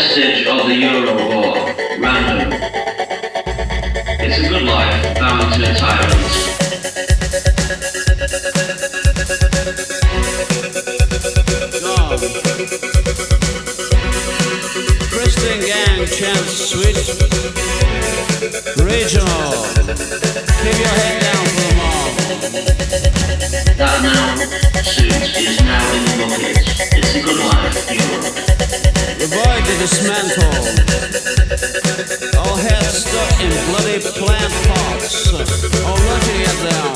vestige of the Euro war. Random. It's a good life, bound to tyrants. Christian Gang chants sweet. Regional. Keep your head down for the mob. That now suit is now in the bucket. It's a good life, Europe. Avoid the dismantle. All heads stuck in bloody plant pots. All looking at them.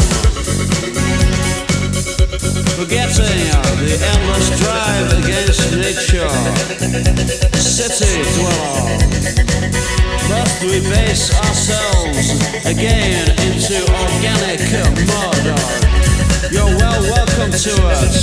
Forgetting the endless drive against nature. City dweller. Must we base ourselves again into organic murder? You're welcome to it.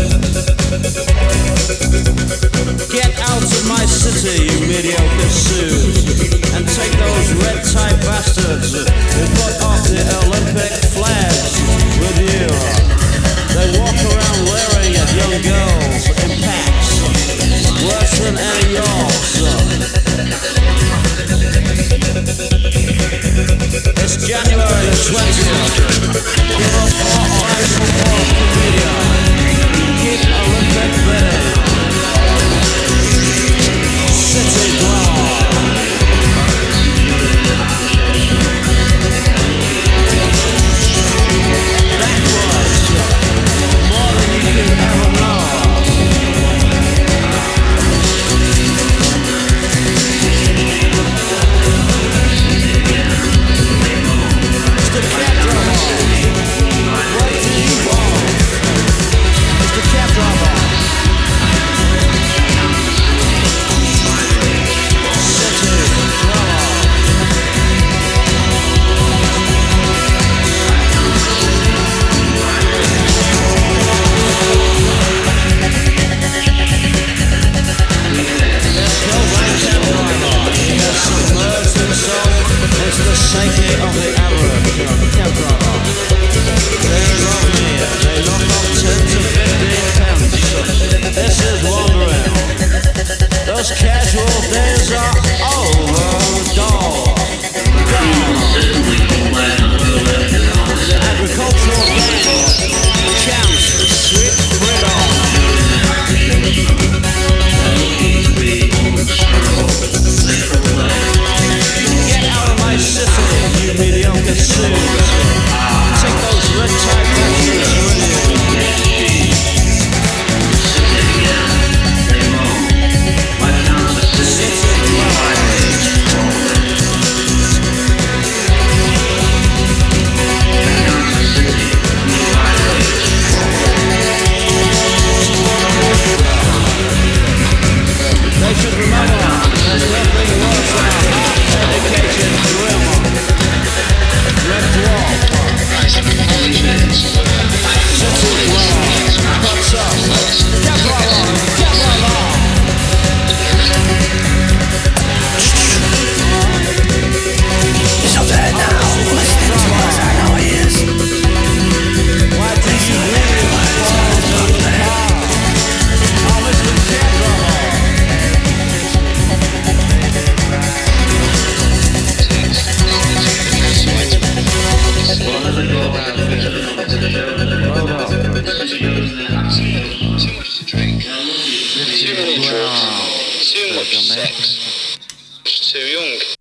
Get out of my city, you mediocre suit, and take those red-tie bastards who put off the Olympic flags with you. They walk around leering at young girls in packs, worse than any Yorks. It's January the 20th. Give us all eyes for media. Keep Olympic ready. City dweller. Backwards. More than you can ever know. Mr. Cab Driver, what do you want? Mr. Cab Driver. City dweller. Submerged himself into the psyche of the average cab driver. They love me, they knock off 10 to 15 pence. This is wandering. Those casual days are over, dog. The agricultural gang chants sweet freedom. Get out of my city, you mediocre suit. Take those red-tie bastards with you. They should remember there's nothing worse than a half-educated grim. Red dwarf. City dweller. What's up? Get right on. Get right on. He's not there now. Listening to us, I know he is. Why did you leave? Oh, Mr. Cab Driver. Too much drugs. Too much sex. Too young.